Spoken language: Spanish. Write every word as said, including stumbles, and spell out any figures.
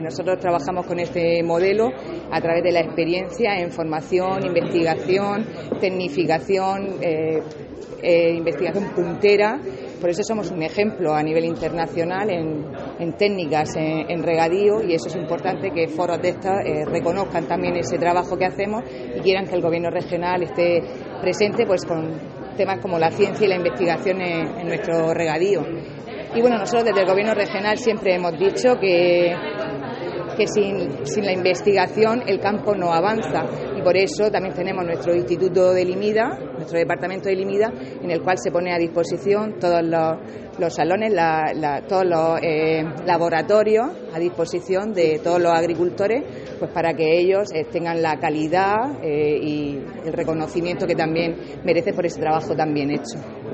Nosotros trabajamos con este modelo a través de la experiencia en formación, investigación, tecnificación, eh, eh, investigación puntera. Por eso somos un ejemplo a nivel internacional en, en técnicas, en, en regadío, y eso es importante que foros de estos eh, reconozcan también ese trabajo que hacemos y quieran que el gobierno regional esté presente pues con temas como la ciencia y la investigación en, en nuestro regadío. Y bueno, nosotros desde el gobierno regional siempre hemos dicho que que sin, sin la investigación el campo no avanza, y por eso también tenemos nuestro Instituto de Limida, nuestro departamento de Limida, en el cual se pone a disposición todos los, los salones, la, la, todos los eh, laboratorios a disposición de todos los agricultores, pues para que ellos eh, tengan la calidad eh, y el reconocimiento que también merecen por ese trabajo tan bien hecho.